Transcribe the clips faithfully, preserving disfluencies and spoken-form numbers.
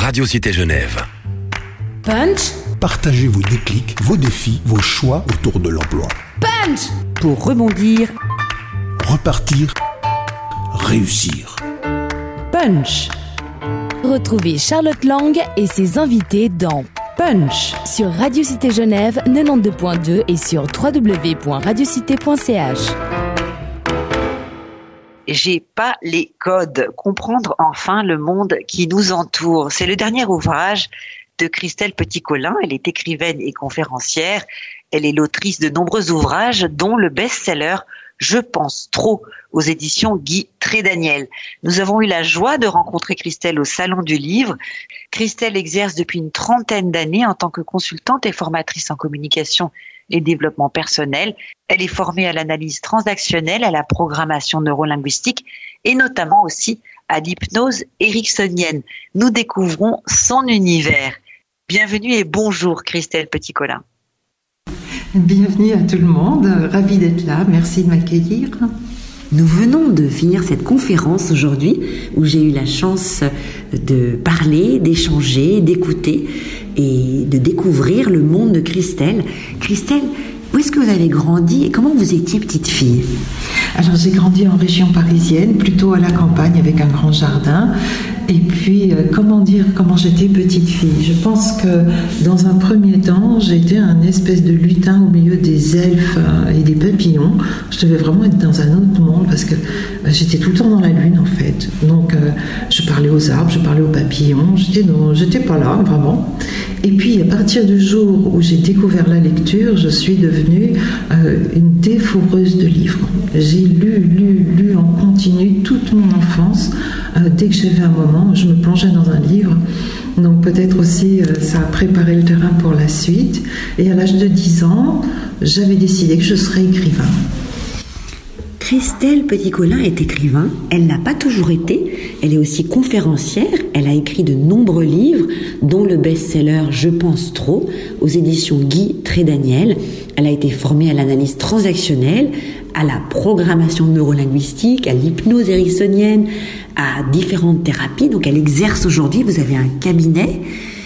Radio Cité Genève. Punch. Partagez vos déclics, vos défis, vos choix autour de l'emploi. Punch. Pour rebondir, repartir, réussir. Punch. Retrouvez Charlotte Lang et ses invités dans Punch sur Radio Cité Genève quatre-vingt-douze point deux et sur w w w point radiocité point c h. J'ai pas les codes. Comprendre enfin le monde qui nous entoure. C'est le dernier ouvrage de Christelle Petit-Colin. Elle est écrivaine et conférencière. Elle est l'autrice de nombreux ouvrages, dont le best-seller « Je pense trop » aux éditions Guy Trédaniel. Nous avons eu la joie de rencontrer Christelle au Salon du Livre. Christelle exerce depuis une trentaine d'années en tant que consultante et formatrice en communication et développement personnel. Elle est formée à l'analyse transactionnelle, à la programmation neurolinguistique et notamment aussi à l'hypnose ericksonienne. Nous découvrons son univers. Bienvenue et bonjour Christelle Petit-Colin. Bienvenue à tout le monde, ravie d'être là, merci de m'accueillir. Nous venons de finir cette conférence aujourd'hui où j'ai eu la chance de parler, d'échanger, d'écouter et de découvrir le monde de Christelle. Christelle, où est-ce que vous avez grandi et comment vous étiez petite fille ? Alors j'ai grandi en région parisienne, plutôt à la campagne avec un grand jardin. Et puis, euh, comment dire, comment j'étais petite fille ? Je pense que dans un premier temps, j'étais un espèce de lutin au milieu des elfes euh, et des papillons. Je devais vraiment être dans un autre monde parce que euh, j'étais tout le temps dans la lune en fait. Donc, euh, je parlais aux arbres, je parlais aux papillons, j'étais, dans, j'étais pas là vraiment. Et puis, à partir du jour où j'ai découvert la lecture, je suis devenue euh, une dévoreuse de livres. J'ai lu, lu, lu en continu toute mon enfance. Euh, dès que j'avais un moment, je me plongeais dans un livre. Donc peut-être aussi, euh, ça a préparé le terrain pour la suite. Et à l'âge de dix ans, j'avais décidé que je serais écrivain. Christelle Petit-Colin est écrivain, elle n'a pas toujours été, elle est aussi conférencière, elle a écrit de nombreux livres, dont le best-seller « Je pense trop » aux éditions Guy Trédaniel. Elle a été formée à l'analyse transactionnelle, à la programmation neurolinguistique, à l'hypnose ericksonienne, à différentes thérapies. Donc elle exerce aujourd'hui, vous avez un cabinet,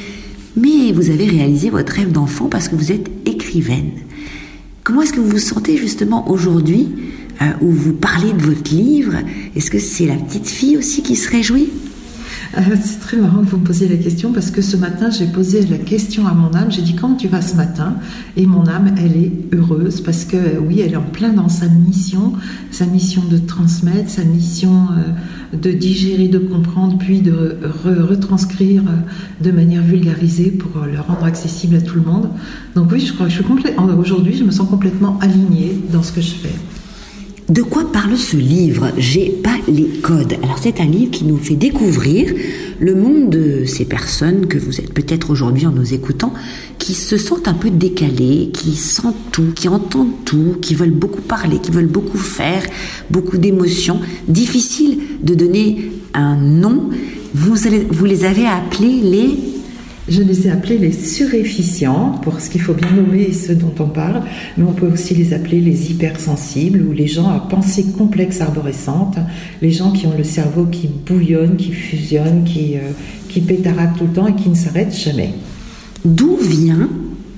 mais vous avez réalisé votre rêve d'enfant parce que vous êtes écrivaine. Comment est-ce que vous vous sentez justement aujourd'hui euh, où vous parlez de votre livre ? Est-ce que c'est la petite fille aussi qui se réjouit ? Euh, c'est très marrant que vous me posiez la question parce que ce matin, j'ai posé la question à mon âme. J'ai dit, comment tu vas ce matin ? Et mon âme, elle est heureuse parce que, euh, oui, elle est en plein dans sa mission, sa mission de transmettre, sa mission euh, de digérer, de comprendre, puis de re- retranscrire euh, de manière vulgarisée pour euh, le rendre accessible à tout le monde. Donc oui, je crois que je suis complètement... Aujourd'hui, je me sens complètement alignée dans ce que je fais. De quoi parle ce livre ? J'ai pas les codes. Alors c'est un livre qui nous fait découvrir le monde de ces personnes que vous êtes peut-être aujourd'hui en nous écoutant, qui se sentent un peu décalées, qui sentent tout, qui entendent tout, qui veulent beaucoup parler, qui veulent beaucoup faire, beaucoup d'émotions. Difficile de donner un nom. Vous, vous les avez appelés les... Je les ai appelés les suréfficients, pour ce qu'il faut bien nommer ceux dont on parle, mais on peut aussi les appeler les hypersensibles, ou les gens à pensée complexe arborescente, les gens qui ont le cerveau qui bouillonne, qui fusionne, qui, euh, qui pétarade tout le temps et qui ne s'arrête jamais. D'où vient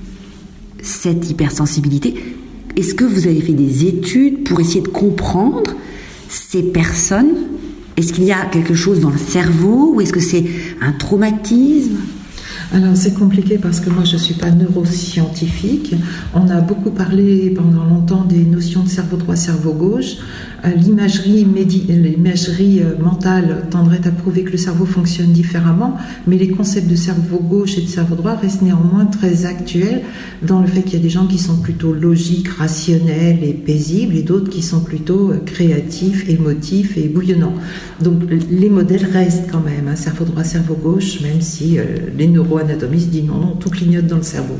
cette hypersensibilité ? Est-ce que vous avez fait des études pour essayer de comprendre ces personnes ? Est-ce qu'il y a quelque chose dans le cerveau ou est-ce que c'est un traumatisme ? Alors c'est compliqué parce que moi je ne suis pas neuroscientifique. On a beaucoup parlé pendant longtemps des notions de cerveau droit, cerveau gauche. L'imagerie, médi- l'imagerie mentale tendrait à prouver que le cerveau fonctionne différemment, mais les concepts de cerveau gauche et de cerveau droit restent néanmoins très actuels dans le fait qu'il y a des gens qui sont plutôt logiques, rationnels et paisibles et d'autres qui sont plutôt créatifs, émotifs et bouillonnants. Donc les modèles restent quand même, hein, cerveau droit, cerveau gauche, même si euh, les neuroanatomistes disent non, non, tout clignote dans le cerveau.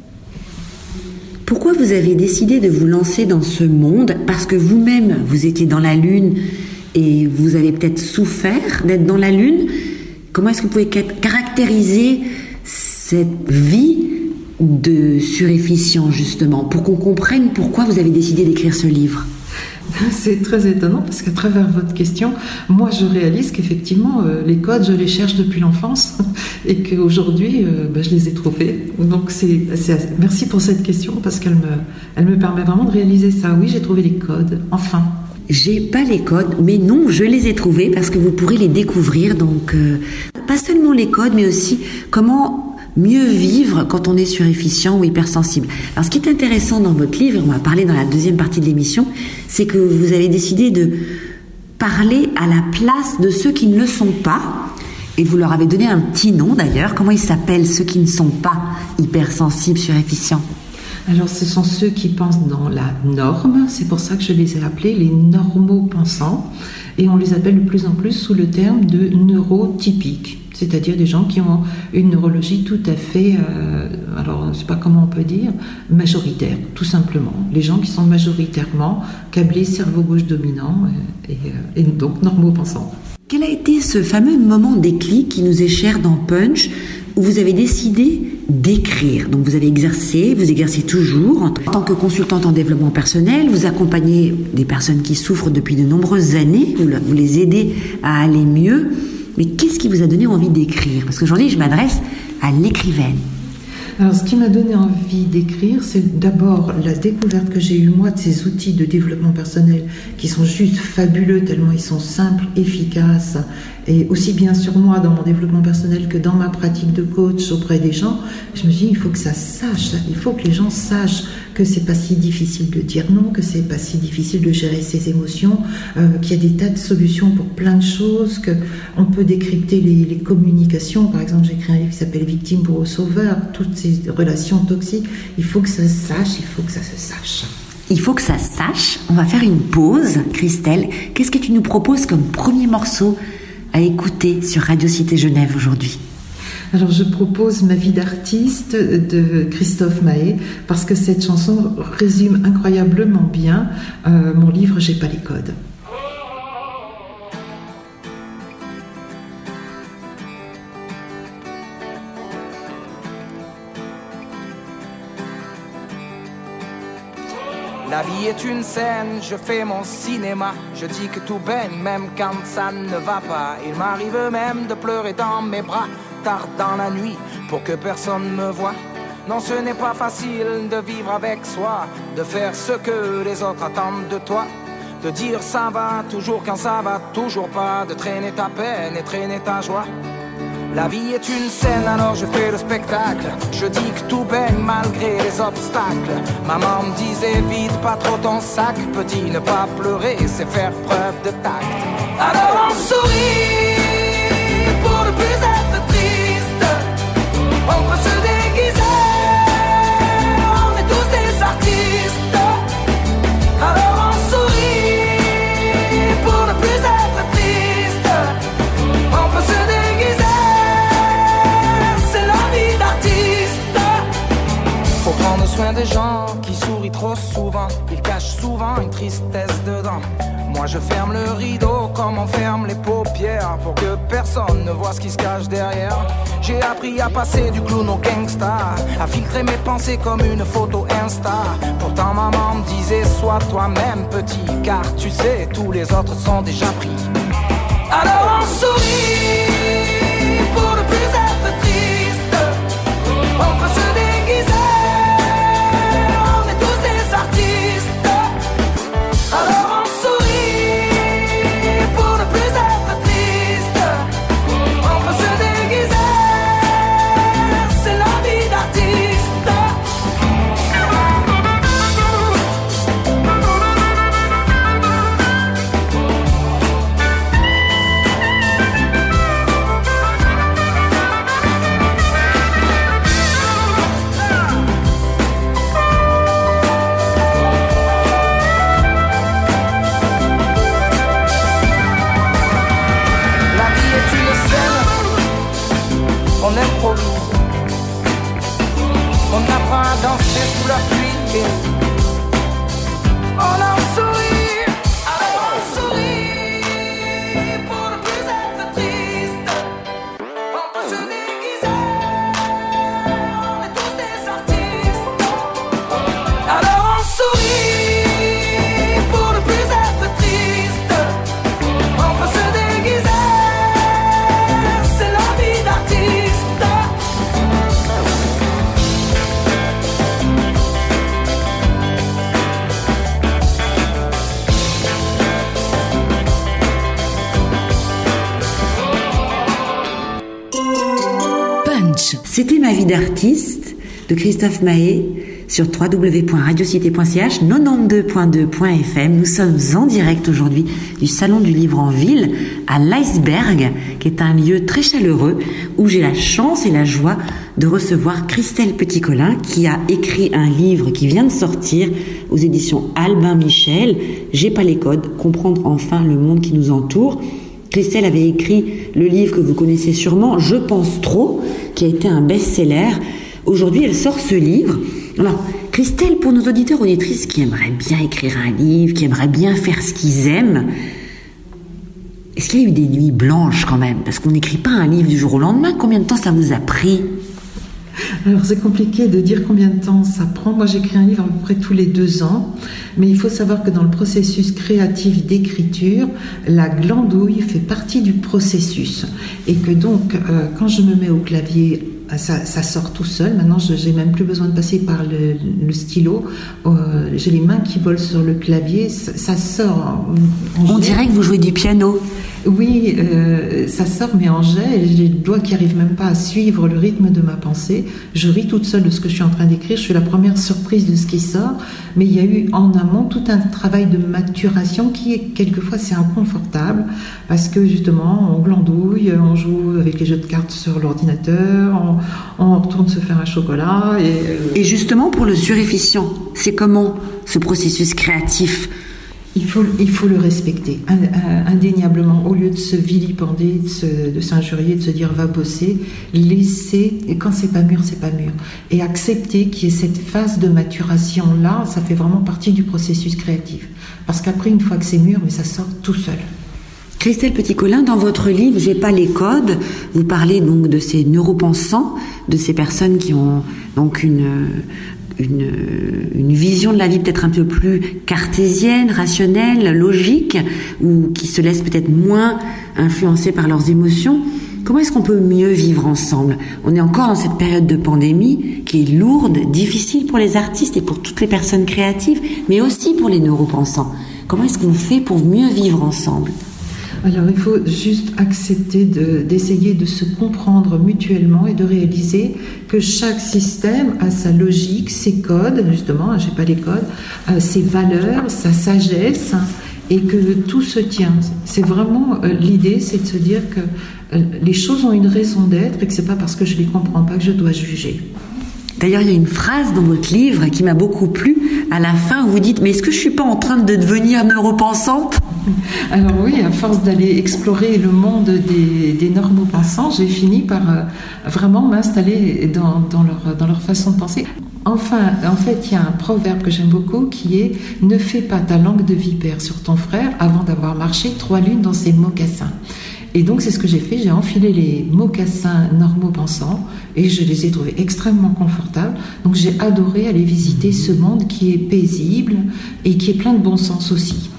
Pourquoi vous avez décidé de vous lancer dans ce monde ? Parce que vous-même, vous étiez dans la Lune et vous avez peut-être souffert d'être dans la Lune. Comment est-ce que vous pouvez caractériser cette vie de suréfficient, justement, pour qu'on comprenne pourquoi vous avez décidé d'écrire ce livre ? C'est très étonnant parce qu'à travers votre question, moi je réalise qu'effectivement euh, les codes je les cherche depuis l'enfance et qu'aujourd'hui euh, bah, je les ai trouvés. Donc c'est, c'est, merci pour cette question parce qu'elle me, elle me permet vraiment de réaliser ça. Oui, j'ai trouvé les codes, enfin. J'ai pas les codes, mais non, je les ai trouvés parce que vous pourrez les découvrir. Donc euh, pas seulement les codes, mais aussi comment mieux vivre quand on est surefficient ou hypersensible. Alors ce qui est intéressant dans votre livre, et on va parler dans la deuxième partie de l'émission, c'est que vous avez décidé de parler à la place de ceux qui ne le sont pas, et vous leur avez donné un petit nom d'ailleurs. Comment ils s'appellent, ceux qui ne sont pas hypersensibles, surefficients? Alors ce sont ceux qui pensent dans la norme, c'est pour ça que je les ai appelés les normaux-pensants, et on les appelle de plus en plus sous le terme de neurotypiques. C'est-à-dire des gens qui ont une neurologie tout à fait, euh, alors je ne sais pas comment on peut dire, majoritaire, tout simplement. Les gens qui sont majoritairement câblés cerveau gauche dominant et, et, et donc normaux pensants. Quel a été ce fameux moment déclic qui nous est cher dans Punch, où vous avez décidé d'écrire? Donc vous avez exercé, vous exercez toujours en tant que consultante en développement personnel, vous accompagnez des personnes qui souffrent depuis de nombreuses années, vous, vous les aidez à aller mieux. Mais qu'est-ce qui vous a donné envie d'écrire? Parce qu'aujourd'hui, je m'adresse à l'écrivaine. Alors, ce qui m'a donné envie d'écrire, c'est d'abord la découverte que j'ai eue, moi, de ces outils de développement personnel qui sont juste fabuleux, tellement ils sont simples, efficaces, et aussi bien sur moi, dans mon développement personnel, que dans ma pratique de coach auprès des gens. Je me suis dit, il faut que ça sache, il faut que les gens sachent que c'est pas si difficile de dire non, que c'est pas si difficile de gérer ses émotions, euh, qu'il y a des tas de solutions pour plein de choses, qu'on peut décrypter les, les communications. Par exemple, j'ai écrit un livre qui s'appelle Victime pour au sauveur, toutes ces relations toxiques. Il faut que ça se sache, il faut que ça se sache. Il faut que ça se sache. On va faire une pause. Christelle, qu'est-ce que tu nous proposes comme premier morceau à écouter sur Radio Cité Genève aujourd'hui? Alors je propose Ma vie d'artiste de Christophe Mahé parce que cette chanson résume incroyablement bien euh, mon livre J'ai pas les codes. La vie est une scène, je fais mon cinéma. Je dis que tout baigne même quand ça ne va pas. Il m'arrive même de pleurer dans mes bras tard dans la nuit pour que personne me voie. Non, ce n'est pas facile de vivre avec soi, de faire ce que les autres attendent de toi, de dire ça va toujours quand ça va toujours pas, de traîner ta peine et traîner ta joie. La vie est une scène, alors je fais le spectacle. Je dis que tout baigne malgré les obstacles. Maman me disait vide pas trop ton sac. Petit, ne pas pleurer, c'est faire preuve de tact. Alors on sourit pour ne plus être triste. On peut se déguiser, on est tous des artistes. Alors on sourit pour ne plus être triste. On peut se déguiser, faut prendre soin des gens qui sourient trop souvent. Ils cachent souvent une tristesse dedans. Moi je ferme le rideau comme on ferme les paupières, pour que personne ne voit ce qui se cache derrière. J'ai appris à passer du clown au gangsta, à filtrer mes pensées comme une photo Insta. Pourtant maman me disait sois toi-même petit, car tu sais tous les autres sont déjà pris. Alors on sourit pour ne plus être triste. On peut se déguiser, alors on sourit pour ne plus être triste. On peut se déguiser, c'est la vie d'artiste. On improvise, on apprend à danser sous la pluie. On en sourit, alors on sourit pour ne plus être triste. On peut se déguiser, on est tous des artistes. Alors on sourit pour ne plus être Punch. C'était Ma vie d'artiste de Christophe Mahé sur w w w point radiocité point c h, quatre-vingt-douze point deux point f m. Nous sommes en direct aujourd'hui du Salon du Livre en Ville à l'Iceberg, qui est un lieu très chaleureux où j'ai la chance et la joie de recevoir Christelle Petit-Colin, qui a écrit un livre qui vient de sortir aux éditions Albin Michel, J'ai pas les codes, comprendre enfin le monde qui nous entoure. Christelle avait écrit le livre que vous connaissez sûrement, Je pense trop, qui a été un best-seller. Aujourd'hui, elle sort ce livre. Alors, Christelle, pour nos auditeurs auditrices qui aimeraient bien écrire un livre, qui aimeraient bien faire ce qu'ils aiment, est-ce qu'il y a eu des nuits blanches quand même? Parce qu'on n'écrit pas un livre du jour au lendemain. Combien de temps ça vous a pris? Alors c'est compliqué de dire combien de temps ça prend. Moi j'écris un livre à peu près tous les deux ans, mais il faut savoir que dans le processus créatif d'écriture, la glandouille fait partie du processus et que donc euh, quand je me mets au clavier, ça, ça sort tout seul. Maintenant je n'ai même plus besoin de passer par le, le stylo, euh, j'ai les mains qui volent sur le clavier, ça, ça sort en, en On dirait que vous jouez du piano. Oui, euh, ça sort mais en jet, et j'ai les doigts qui n'arrivent même pas à suivre le rythme de ma pensée. Je ris toute seule de ce que je suis en train d'écrire, je suis la première surprise de ce qui sort, mais il y a eu en amont tout un travail de maturation qui est quelquefois c'est inconfortable, parce que justement on glandouille, on joue avec les jeux de cartes sur l'ordinateur, on, on retourne se faire un chocolat. Et, euh... et justement pour le suréfficient, c'est comment ce processus créatif? Il faut, il faut le respecter, indéniablement. Au lieu de se vilipender, de, se, de s'injurier, de se dire va bosser, laisser, et quand c'est pas mûr, c'est pas mûr. Et accepter qu'il y ait cette phase de maturation-là, ça fait vraiment partie du processus créatif. Parce qu'après, une fois que c'est mûr, mais ça sort tout seul. Christelle Petit-Colin, dans votre livre J'ai pas les codes, vous parlez donc de ces neuropensants, de ces personnes qui ont donc une... Une, une vision de la vie peut-être un peu plus cartésienne, rationnelle, logique, ou qui se laissent peut-être moins influencer par leurs émotions. Comment est-ce qu'on peut mieux vivre ensemble? On est encore dans cette période de pandémie qui est lourde, difficile pour les artistes et pour toutes les personnes créatives, mais aussi pour les neuropensants. Comment est-ce qu'on fait pour mieux vivre ensemble? Alors il faut juste accepter de, d'essayer de se comprendre mutuellement et de réaliser que chaque système a sa logique, ses codes, justement, j'ai pas les codes, euh, ses valeurs, sa sagesse, et que tout se tient. C'est vraiment euh, l'idée, c'est de se dire que euh, les choses ont une raison d'être et que c'est pas parce que je les comprends pas que je dois juger. D'ailleurs, il y a une phrase dans votre livre qui m'a beaucoup plu. À la fin, vous dites « Mais est-ce que je suis pas en train de devenir neuropensante ?» Alors oui, à force d'aller explorer le monde des, des normopensants, j'ai fini par euh, vraiment m'installer dans, dans, leur, dans leur façon de penser. Enfin, en fait, il y a un proverbe que j'aime beaucoup qui est « Ne fais pas ta langue de vipère sur ton frère avant d'avoir marché trois lunes dans ses mocassins ». Et donc c'est ce que j'ai fait, j'ai enfilé les mocassins normopensants et je les ai trouvés extrêmement confortables. Donc j'ai adoré aller visiter ce monde qui est paisible et qui est plein de bon sens aussi.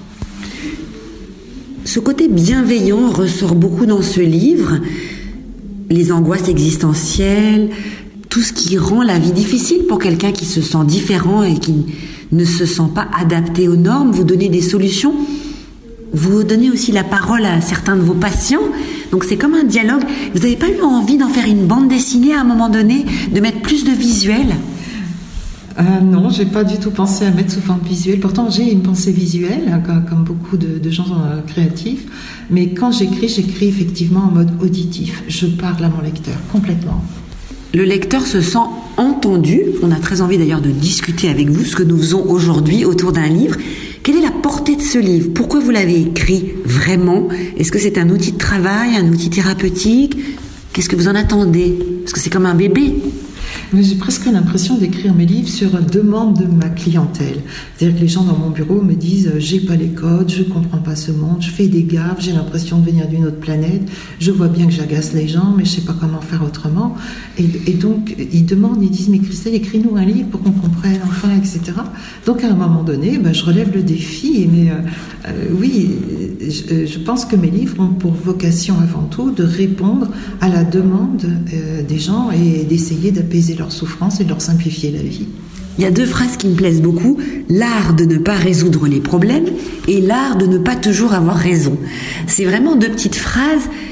Ce côté bienveillant ressort beaucoup dans ce livre, les angoisses existentielles, tout ce qui rend la vie difficile pour quelqu'un qui se sent différent et qui ne se sent pas adapté aux normes. Vous donnez des solutions. Vous donnez aussi la parole à certains de vos patients, donc c'est comme un dialogue. Vous n'avez pas eu envie d'en faire une bande dessinée à un moment donné, de mettre plus de visuels? Euh, non, j'ai pas du tout pensé à mettre sous forme visuelle. Pourtant, j'ai une pensée visuelle, hein, comme, comme beaucoup de, de gens euh, créatifs. Mais quand j'écris, j'écris effectivement en mode auditif. Je parle à mon lecteur complètement. Le lecteur se sent entendu. On a très envie d'ailleurs de discuter avec vous, ce que nous faisons aujourd'hui autour d'un livre. Quelle est la portée de ce livre? Pourquoi vous l'avez écrit vraiment? Est-ce que c'est un outil de travail, un outil thérapeutique? Qu'est-ce que vous en attendez? Parce que c'est comme un bébé. Mais j'ai presque l'impression d'écrire mes livres sur demande de ma clientèle. C'est-à-dire que les gens dans mon bureau me disent « j'ai pas les codes, je comprends pas ce monde, je fais des gaffes, j'ai l'impression de venir d'une autre planète, je vois bien que j'agace les gens, mais je sais pas comment faire autrement. » Et, et donc, ils demandent, ils disent « mais Christelle, écris-nous un livre pour qu'on comprenne enfin, et cetera » Donc, à un moment donné, ben, je relève le défi. Mais euh, euh, oui, je, je pense que mes livres ont pour vocation avant tout de répondre à la demande euh, des gens et d'essayer d'apaiser leur souffrance et de leur simplifier la vie. Il y a deux phrases qui me plaisent beaucoup, l'art de ne pas résoudre les problèmes et l'art de ne pas toujours avoir raison. C'est vraiment deux petites phrases qui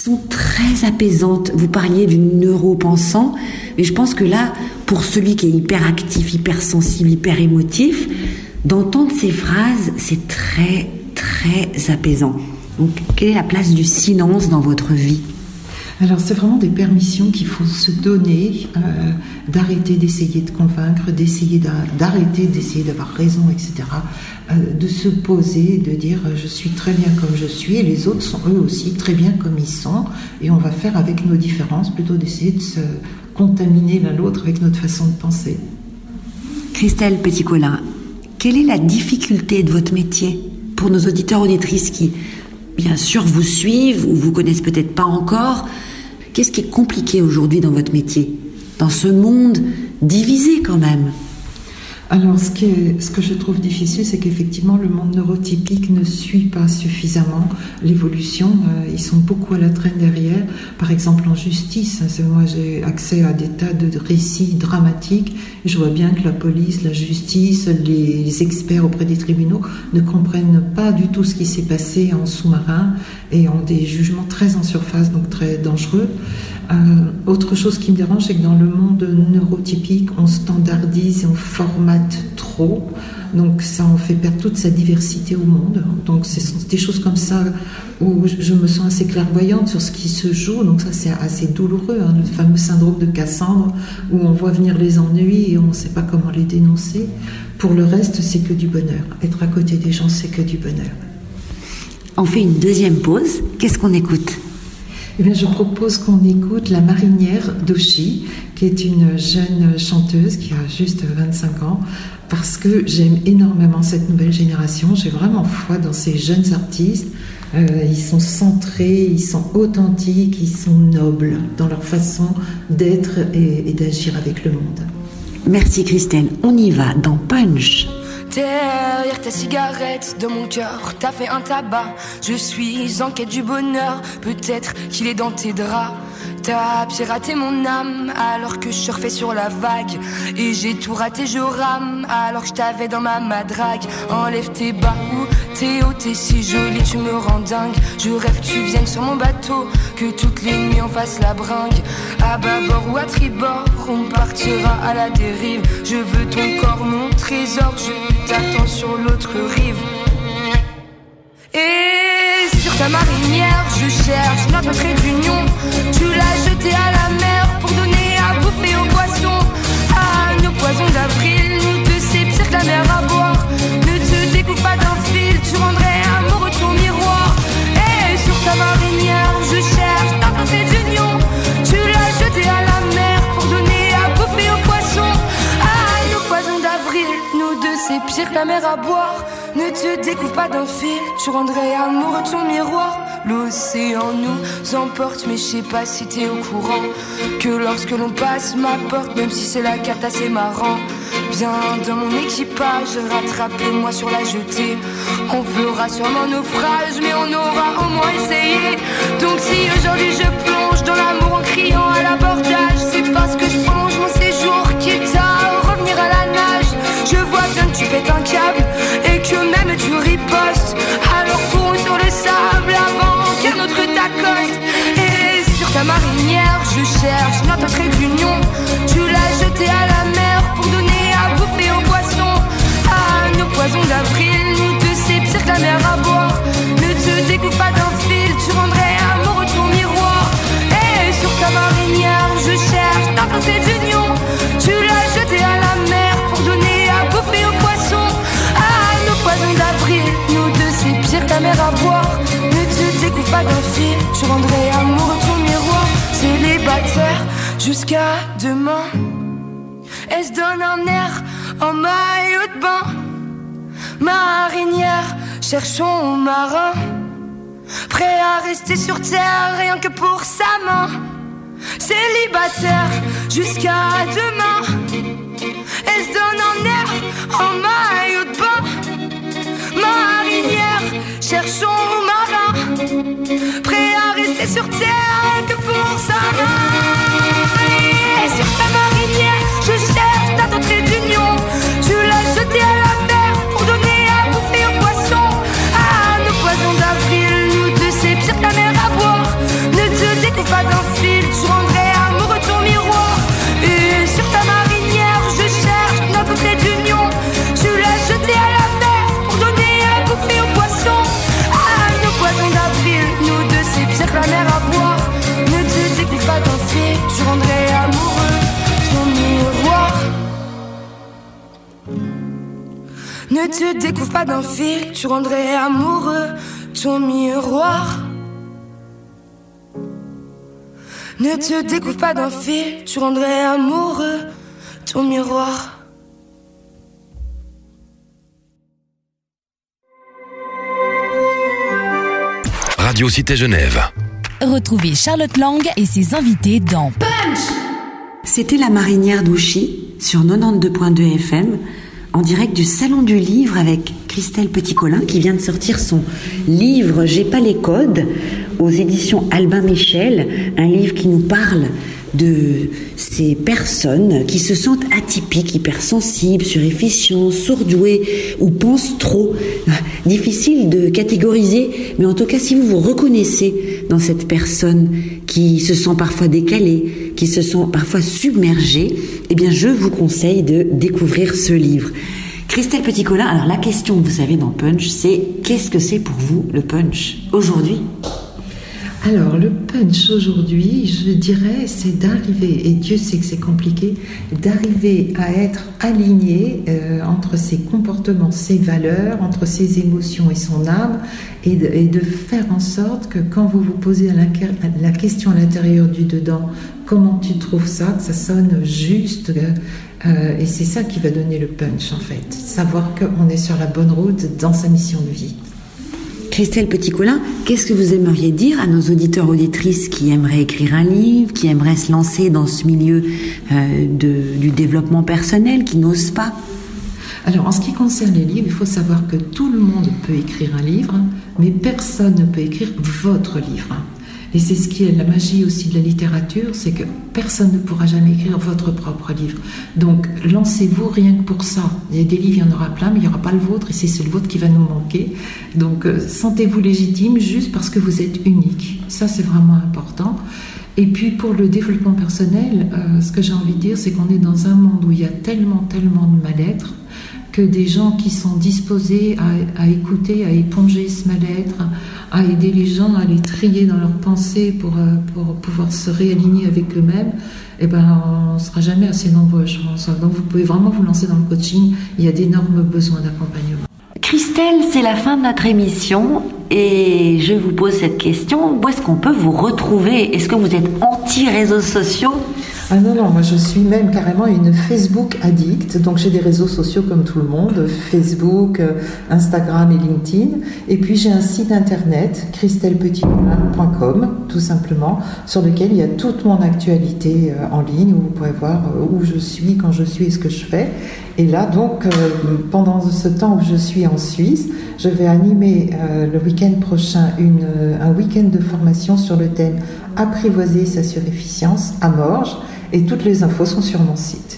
sont très apaisantes. Vous parliez du neuropensant, mais je pense que là, pour celui qui est hyperactif, hypersensible, hyper émotif, d'entendre ces phrases, c'est très, très apaisant. Donc, quelle est la place du silence dans votre vie ? Alors, c'est vraiment des permissions qu'il faut se donner, euh, d'arrêter d'essayer de convaincre, d'essayer d'arrêter d'essayer d'avoir raison, et cetera. Euh, de se poser, de dire euh, je suis très bien comme je suis, et les autres sont eux aussi très bien comme ils sont, et on va faire avec nos différences plutôt d'essayer de se contaminer l'un l'autre avec notre façon de penser. Christelle Petit-Colin, quelle est la difficulté de votre métier pour nos auditeurs auditrices qui, bien sûr, vous suivent ou vous connaissent peut-être pas encore? Qu'est-ce qui est compliqué aujourd'hui dans votre métier, dans ce monde divisé quand même? Alors, ce, qui est, ce que je trouve difficile, c'est qu'effectivement, le monde neurotypique ne suit pas suffisamment l'évolution. Euh, ils sont beaucoup à la traîne derrière. Par exemple, en justice, hein, moi, j'ai accès à des tas de récits dramatiques. Et je vois bien que la police, la justice, les, les experts auprès des tribunaux ne comprennent pas du tout ce qui s'est passé en sous-marin et ont des jugements très en surface, donc très dangereux. Euh, autre chose qui me dérange, c'est que dans le monde neurotypique, on standardise et on formate trop, donc ça en fait perdre toute sa diversité au monde. Donc c'est des choses comme ça où je me sens assez clairvoyante sur ce qui se joue, donc ça c'est assez douloureux, hein, le fameux syndrome de Cassandre, où on voit venir les ennuis et on ne sait pas comment les dénoncer. Pour le reste, c'est que du bonheur. Être à côté des gens, c'est que du bonheur. On fait une deuxième pause. Qu'est-ce qu'on écoute ? Eh bien, je propose qu'on écoute La Marinière d'Auchy, qui est une jeune chanteuse qui a juste vingt-cinq ans, parce que j'aime énormément cette nouvelle génération. J'ai vraiment foi dans ces jeunes artistes. Euh, ils sont centrés, ils sont authentiques, ils sont nobles dans leur façon d'être et, et d'agir avec le monde. Merci Christelle. On y va dans Punch. Derrière ta cigarette, de mon cœur, t'as fait un tabac. Je suis en quête du bonheur, peut-être qu'il est dans tes draps. T'as piraté mon âme alors que je surfais sur la vague. Et j'ai tout raté, je rame alors que je t'avais dans ma madrague. Enlève tes bas ou t'es haut, t'es si jolie, tu me rends dingue. Je rêve que tu viennes sur mon bateau, que toutes les nuits on fasse la bringue. À bâbord ou à tribord, on partira à la dérive. Je veux ton corps, mon trésor, je t'attends sur l'autre rive. Et sur ta marinière, je cherche notre trait d'union. Tu l'as jeté à la mer pour donner à bouffer aux poissons. À nos poisons d'avril, nous deux c'est pire que la mer à boire. Ne te découpe pas d'un fil, tu rendrais amoureux ton miroir. Et sur ta marinière, je cherche notre trait d'union. Tu l'as jeté à la mer pour donner à bouffer aux poissons. À nos poisons d'avril, nous deux c'est pire que la mer à boire. Ne te découvre pas d'un fil, tu rendrais amoureux ton miroir. L'océan nous emporte, mais je sais pas si t'es au courant que lorsque l'on passe ma porte, même si c'est la carte assez marrant. Viens dans mon équipage, rattrapez-moi sur la jetée. On fera sûrement naufrage, mais on aura au moins essayé. Donc si aujourd'hui je plonge dans l'amour en criant à l'abordage, c'est parce que je prolonge mon séjour, quitte à revenir à la nage. Je vois bien que tu pètes un câble et que même tu ripostes. Alors cours sur le sable avant qu'un autre t'accoste. Et sur ta marinière, je cherche notre trait d'union. Tu l'as jeté à la mer pour donner à bouffer aux poissons. À nos poisons d'avril, nous deux c'est pire que la mer à boire. Ne te découpe pas d'un fil, tu rendrais amoureux ton miroir. Et sur ta marinière, je cherche notre trait d'union. Tu l'as jeté à la mer pour donner à bouffer aux poissons. À nos poisons d'avril, nous deux c'est pire que la mer à boire. Ne te découpe pas d'un fil, tu rendrais amoureux ton miroir. Célibataire jusqu'à demain, elle se donne un air en maillot de bain. Marinière, cherchons marin, prêt à rester sur terre rien que pour sa main. Célibataire jusqu'à demain, elle se donne un air en maillot de bain. Marinière, cherchons marin, prêt à rester sur terre que pour sa main. Et sur ta marinière, je cherche ta trait d'union. Tu l'as jeté à la mer pour donner à bouffer aux poissons. À nos poisons d'avril, nous deux c'est pire que la mer à boire. Ne te Ne te découvre pas d'un fil, tu rendrais amoureux ton miroir. Ne te découvre pas d'un fil, tu rendrais amoureux ton miroir. Radio Cité Genève. Retrouvez Charlotte Lang et ses invités dans Punch. C'était la marinière d'Ouchy sur quatre-vingt-douze point deux F M en direct du Salon du Livre avec Christelle Petit-Colin qui vient de sortir son livre J'ai pas les codes aux éditions Albin Michel, un livre qui nous parle de ces personnes qui se sentent atypiques, hypersensibles, suréfficients, sourdoués ou pensent trop. Difficile de catégoriser, mais en tout cas, si vous vous reconnaissez dans cette personne qui se sent parfois décalée, qui se sent parfois submergée, eh bien, je vous conseille de découvrir ce livre. Christelle Petit-Colin, alors la question, vous savez, dans Punch, c'est qu'est-ce que c'est pour vous le punch aujourd'hui ? Alors, le punch aujourd'hui, je dirais, c'est d'arriver, et Dieu sait que c'est compliqué, d'arriver à être aligné euh, entre ses comportements, ses valeurs, entre ses émotions et son âme, et de, et de faire en sorte que quand vous vous posez la, la question à l'intérieur du dedans, comment tu trouves ça, que ça sonne juste, euh, et c'est ça qui va donner le punch en fait, savoir qu'on est sur la bonne route dans sa mission de vie. Christelle Petit-Colin, qu'est-ce que vous aimeriez dire à nos auditeurs auditrices qui aimeraient écrire un livre, qui aimeraient se lancer dans ce milieu euh, de, du développement personnel, qui n'osent pas ? Alors, en ce qui concerne les livres, il faut savoir que tout le monde peut écrire un livre, mais personne ne peut écrire votre livre. Et c'est ce qui est la magie aussi de la littérature, c'est que personne ne pourra jamais écrire votre propre livre. Donc, lancez-vous rien que pour ça. Il y a des livres, il y en aura plein, mais il n'y aura pas le vôtre, et c'est le vôtre qui va nous manquer. Donc, euh, sentez-vous légitime juste parce que vous êtes unique. Ça, c'est vraiment important. Et puis, pour le développement personnel, euh, ce que j'ai envie de dire, c'est qu'on est dans un monde où il y a tellement, tellement de mal-être, que des gens qui sont disposés à, à écouter, à éponger ce mal-être, à aider les gens à les trier dans leurs pensées pour, pour pouvoir se réaligner avec eux-mêmes, eh ben, on ne sera jamais assez nombreux, je pense. Donc vous pouvez vraiment vous lancer dans le coaching, il y a d'énormes besoins d'accompagnement. Christelle, c'est la fin de notre émission et je vous pose cette question, où est-ce qu'on peut vous retrouver ? Est-ce que vous êtes anti-réseaux sociaux ? Ah non, non, moi je suis même carrément une Facebook addict, donc j'ai des réseaux sociaux comme tout le monde, Facebook, Instagram et LinkedIn, et puis j'ai un site internet, christelle petit colin point com, tout simplement, sur lequel il y a toute mon actualité en ligne, où vous pouvez voir où je suis, quand je suis et ce que je fais. Et là, donc, euh, pendant ce temps où je suis en Suisse, je vais animer euh, le week-end prochain une, euh, un week-end de formation sur le thème « Apprivoiser sa surefficience » à Morges, et toutes les infos sont sur mon site.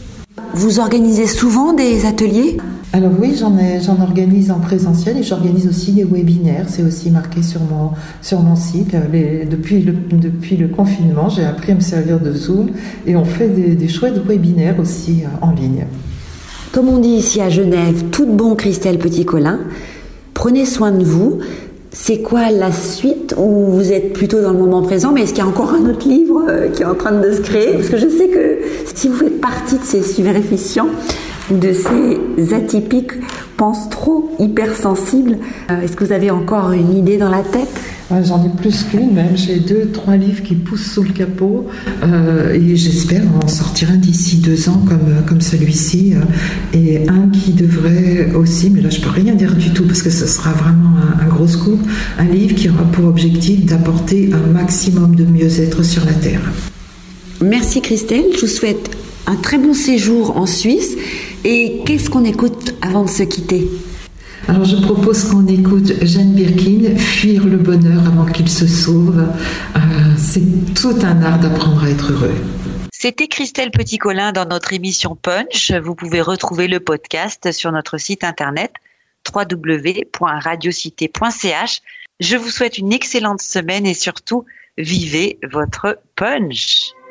Vous organisez souvent des ateliers ? Alors oui, j'en, ai, j'en organise en présentiel et j'organise aussi des webinaires. C'est aussi marqué sur mon, sur mon site. Les, depuis, le, depuis le confinement, j'ai appris à me servir de Zoom et on fait des, des chouettes webinaires aussi en ligne. Comme on dit ici à Genève, tout de bon Christelle Petit-Colin, prenez soin de vous. C'est quoi la suite où vous êtes plutôt dans le moment présent, mais est-ce qu'il y a encore un autre livre euh, qui est en train de se créer ? Parce que je sais que si vous faites partie de ces subréficients, de ces atypiques, pensent trop, hypersensibles, euh, est-ce que vous avez encore une idée dans la tête ? J'en ai plus qu'une même, j'ai deux, trois livres qui poussent sous le capot euh, et j'espère en sortir un d'ici deux ans comme, comme celui-ci euh, et un qui devrait aussi, mais là je peux rien dire du tout parce que ce sera vraiment un, un gros scoop, un livre qui aura pour objectif d'apporter un maximum de mieux-être sur la Terre. Merci Christelle, je vous souhaite un très bon séjour en Suisse et qu'est-ce qu'on écoute avant de se quitter ? Alors je propose qu'on écoute Jane Birkin, Fuir le bonheur avant qu'il se sauve. Euh, c'est tout un art d'apprendre à être heureux. C'était Christelle Petit-Colin dans notre émission Punch. Vous pouvez retrouver le podcast sur notre site internet w w w point radiocité point c h. Je vous souhaite une excellente semaine et surtout, vivez votre punch.